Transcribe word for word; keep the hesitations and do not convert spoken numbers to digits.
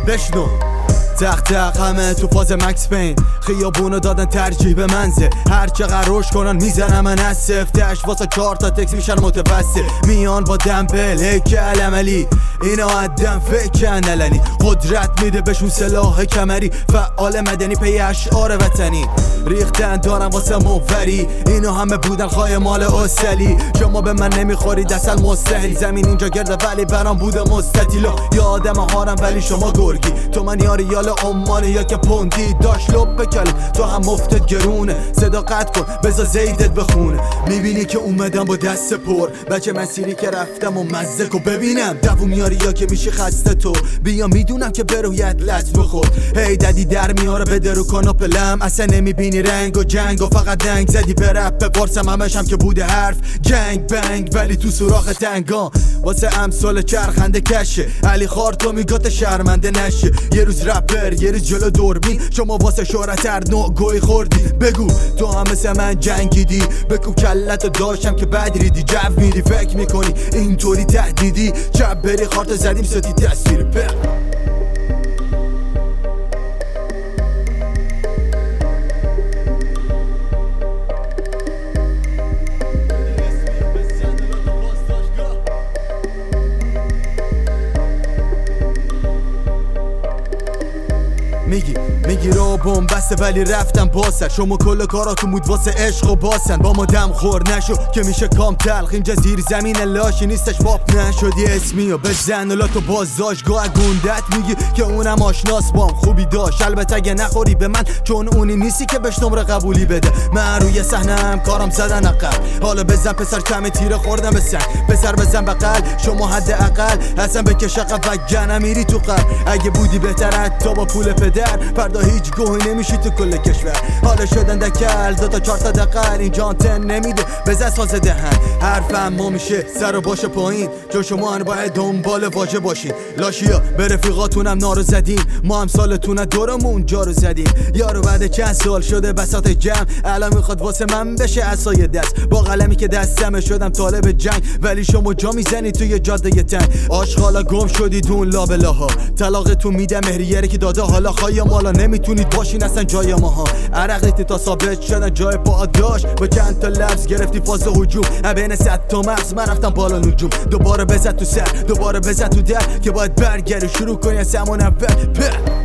بشنو تق تق همه تو فاز مکس پین، خیابونو دادن ترجیح به منزه، هر چقدر روش کنن میزنم من از سفتش واسه چهار تا تکس میشن متوسط، میان با دمپل هیکل عملی اینا عدم فکر نلنی، قدرت میده بهشون سلاح کمری، فعال مدنی پی اشعار وطنی ریختن دارم واسه موفری، اینا همه بودن خواهی مال اصلی، شما به من نمیخورید اصل مستحیل، زمین اینجا گرده ولی برام بوده مستطیل، یا آدم هارم ولی شما گرگی، تو من یاری یال عمانه یا که پوندی داشت لب بکلم تو هم مفتت گرونه، صداقت کن بذار زیدت بخونه، میبینی که اومدم با دست پر، بچه مسیری که رفتم و مزه کو ببینم دووم میاری یا که میشی خسته تو، بیا میدونم که برویت لط بخور، هی ددی در میاره بده رو کاناپلم، اصلا نمیبینی رنگ و جنگ و فقط دنگ زدی به رپ بپرسم همش هم که بوده حرف گنگ بنگ، ولی تو سوراخ تنگان واسه امثال چرخنده کشه، علی خار تو میگات شرمنده نشه، یه روز رپر یه روز جلو دوربین، شما واسه شهرت هر نوع گوی خوردی، بگو تو هم مثل من جنگیدی، بگو کلتو داشتم که بعد ریدی، جو میری فکر میکنی اینطوری تهدیدی، شب بری خارتو زدیم ستی تصویر پر میگی میگی رو بومبسته ولی رفتم باسر، شما کل کاراتون بود واسه عشق و باسن، با ما دم خور نشو که میشه کام تلخ، اینجا زیر زمین لاشی نیستش واپ نشدی اسمی و بزن و لاتو بازداشتگاه گوندت، میگی که اونم آشناس بام خوبی داشت، البته اگه نخوری به من چون اونی نیستی که بهش نمره قبولی بده، من روی صحنه هم کارم زدن عقل، حالا بزن پسر کم تیره خوردم به سنگ، پسر بزن بغل شما حداقل اصلا بکش عقب و گنه میری تو قلب، اگه بودی بهتر حتی با پول پدر فردا هیچ گوهی نمیشی تو کل کشور، حالا شدن دکل دو تا چهار تا دقل اینجا آنتن نمیده بزن ساز دهن، حرفم ما میشه سر و باشه پایین، چون شما هم باید دنبال واژه باشین، لاشیا به رفیقاتونم نارو زدین، ما هم سالتون دورمون جارو زدین، یارو بعد چند سال شده بساط جمع، الان میخواد واسه من بشه عصای دست، با قلمی که دستمه شدم طالب جنگ، ولی شما جا میزنی توی جاده تنگ، آشغالا گم شدید اون لابلاها، طلاقتون میده مهریه که داده، حالا خواهی مالا نمیتونید باشین اصلا جای ماها، عرقیتی تا ثابت شدن جای پا داشت، با چند تا لفظ گرفتی فاز هجوم، بین صد تا مغز من رفتم بالا نجوم، دوباره بزد تو سر دوباره بزد تو در که باید برگردی شروع کنی از همون اول.